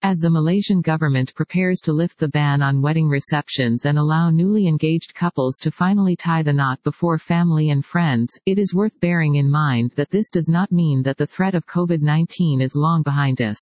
As the Malaysian government prepares to lift the ban on wedding receptions and allow newly engaged couples to finally tie the knot before family and friends, it is worth bearing in mind that this does not mean that the threat of COVID-19 is long behind us.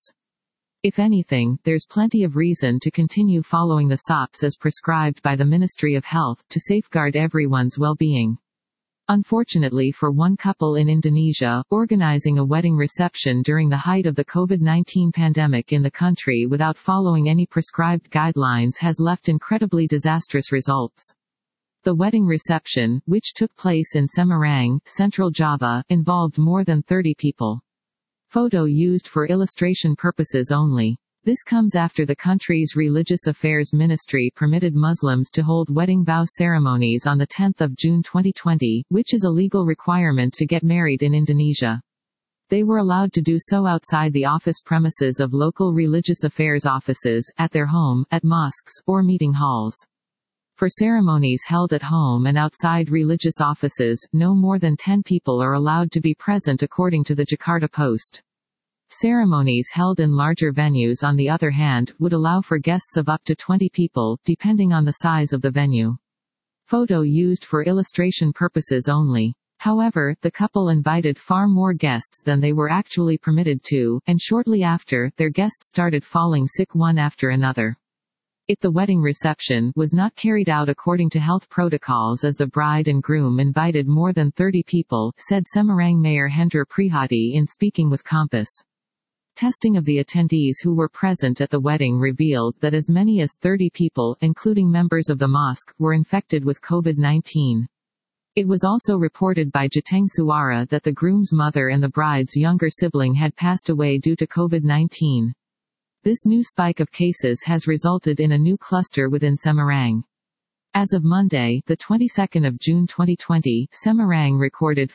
If anything, there's plenty of reason to continue following the SOPs as prescribed by the Ministry of Health, to safeguard everyone's well-being. Unfortunately for one couple in Indonesia, organizing a wedding reception during the height of the COVID-19 pandemic in the country without following any prescribed guidelines has left incredibly disastrous results. The wedding reception, which took place in Semarang, Central Java, involved more than 30 people. Photo used for illustration purposes only. This comes after the country's Religious Affairs Ministry permitted Muslims to hold wedding vow ceremonies on 10 June 2020, which is a legal requirement to get married in Indonesia. They were allowed to do so outside the office premises of local religious affairs offices, at their home, at mosques, or meeting halls. For ceremonies held at home and outside religious offices, no more than 10 people are allowed to be present according to the Jakarta Post. Ceremonies held in larger venues, on the other hand, would allow for guests of up to 20 people, depending on the size of the venue. Photo used for illustration purposes only. However, the couple invited far more guests than they were actually permitted to, and shortly after, their guests started falling sick one after another. The wedding reception was not carried out according to health protocols as the bride and groom invited more than 30 people, said Semarang Mayor Hendra Prihadi in speaking with Kompas. Testing of the attendees who were present at the wedding revealed that as many as 30 people, including members of the mosque, were infected with COVID-19. It was also reported by Jateng Suara that the groom's mother and the bride's younger sibling had passed away due to COVID-19. This new spike of cases has resulted in a new cluster within Semarang. As of Monday, the 22nd of June 2020, Semarang recorded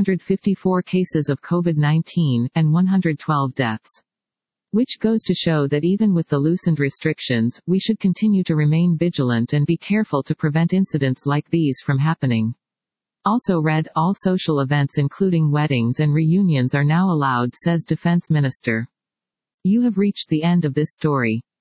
554 cases of COVID-19, and 112 deaths. Which goes to show that even with the loosened restrictions, we should continue to remain vigilant and be careful to prevent incidents like these from happening. Also read, all social events including weddings and reunions are now allowed, says Defense Minister. You have reached the end of this story.